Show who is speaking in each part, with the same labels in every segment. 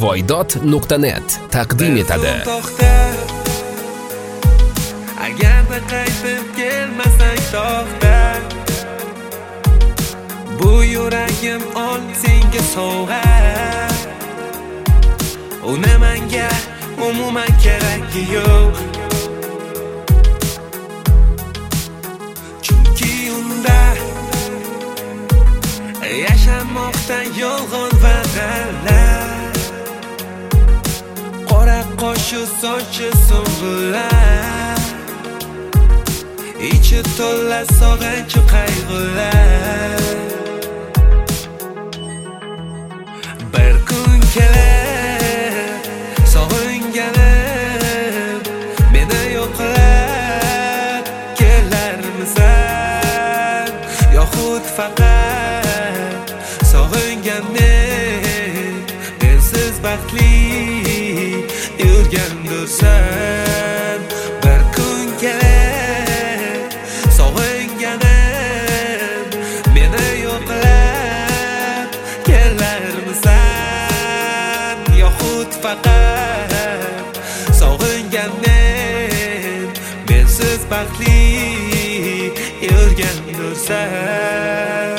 Speaker 1: Voydod.net taqdim etadi.
Speaker 2: Agarda qaytib kelmasang to'xta, bu yuragim ol senga sovg'a. Uni menga umuman keragi yo'q, chunki unda yashamoqda yolg'on va'dalar, qora qoshu sochi so'ng'ular, ichi to'la sog'inch qayg'ular. Bir kun kelar sog'inganim meni yo'qlab kelarmisan, yoxud faqat sog'inganim mensiz baxtli yurgandursan. Bir kun kelar sog'inganim meni yo'qlab kelarmisan, yoxud faqat sog'inganim mensiz baxtli yurgandursan.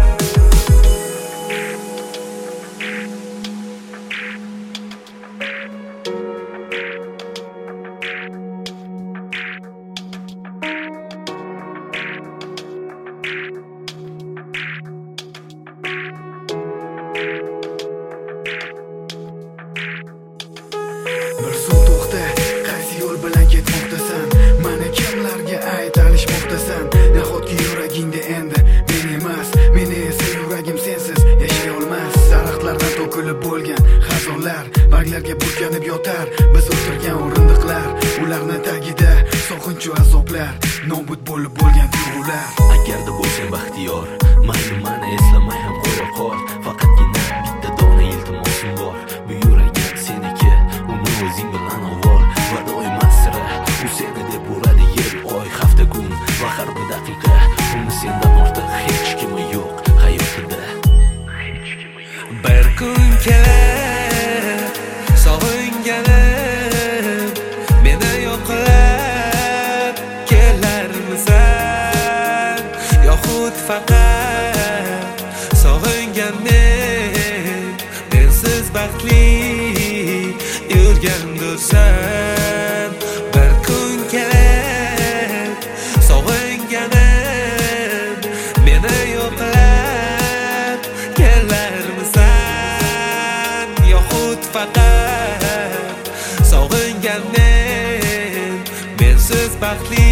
Speaker 3: Bir suv to'xta, qaysi yo'l bilan ketmoqdasan? Mana kimlarga aytalishmoqdasan? Nahotki yuragingda endi men emas, meni esa yuragim sensiz yashay olmas. Daraxtlardan to'kilib bo'lgan xazonlar barglarga burkanib yotar, biz o'tirgan o'rindiqlar, ularni tagida sog'inchu azoblar, nobud bo'lib bo'lgan tuyg'ular.
Speaker 4: Agarda bo'lsang baxtiyor, mayli mani eslamay ham qo'ya qol, faqatgina bitta dona iltimosim bor, bu yuragim seniki, uni o'zing bilan ovol. Va doim asra u seni deb uradi yer, oy, hafta, kun va har bir daqiqa. Uni sendan ortiq hech kimi yo'q hayotida.
Speaker 2: Bir kun kelar sog'inganim meni yo'qlab kelarmisan, yoxud faqat sog'inganim mensiz baxtli yurgandursan. Bir kun kelar sog'inganim meni yo'qlab kelarmisan, yoxud faqat sog'inganim mensiz baxtli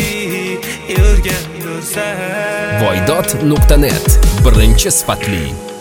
Speaker 2: yurgandursan.
Speaker 1: Voydod.net birinchi sifatli